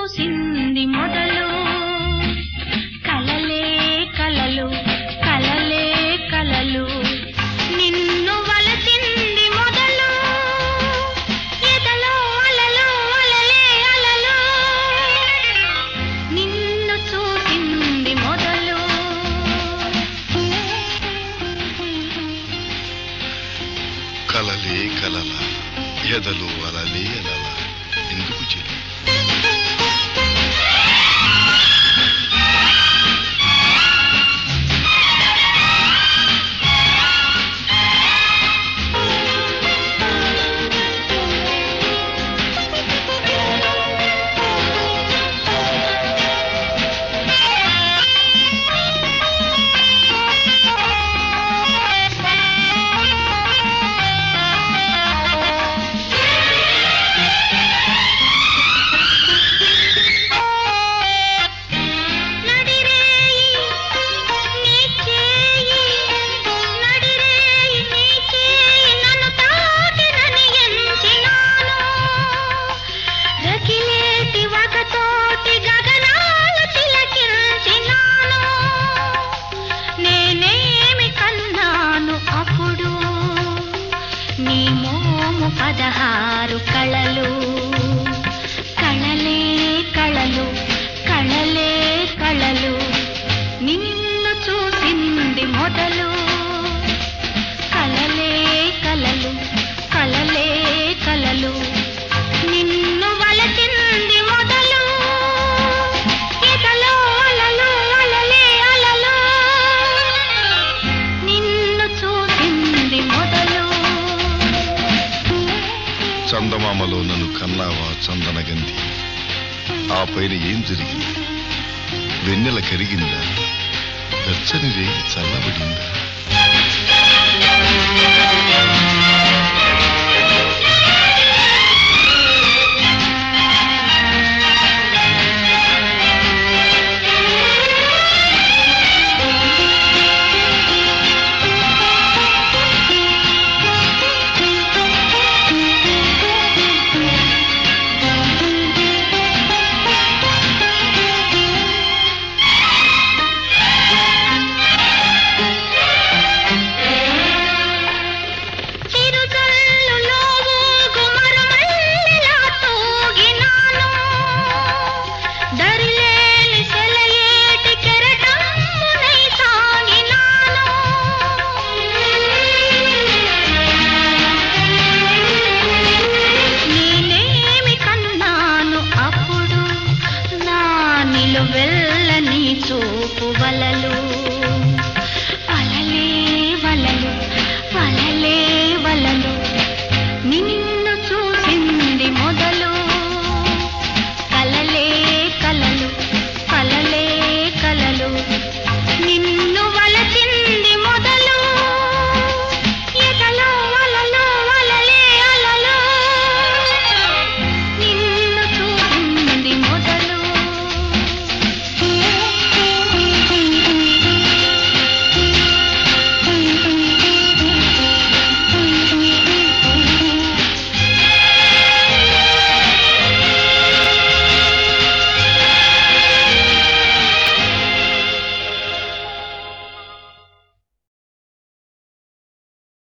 చూసింది మొదలు కలలే కలలు కలలే కలలు నిన్ను వలచింది మొదలు ఎదలో అలలు అలలే అలలు నిన్ను చూసింది మొదలు. కలలే కలల ఎదలు అలలే అలల ఎందుకు చెల్లి నీ మోము 16 కళలు కళలే కళలు కళలే కళలు నిన్ను చూసింది మొదలు కళలే కళలు కళలే కళలు నిన్ను వలచింది మొదలు ఎదలో అలలు అలలే అలలు నిన్ను చూసింది మొదలు. చందమామలో నన్ను కన్నావా చందనగంధి ఆ పైన ఏం జరిగింది వెన్నెల కరిగిందా వెచ్చని రేగి చల్లబడిందా వెళ్ళని చూపు వలలు వలలే వలలు వలలే వలలు నిన్ను చూసింది మొదలు.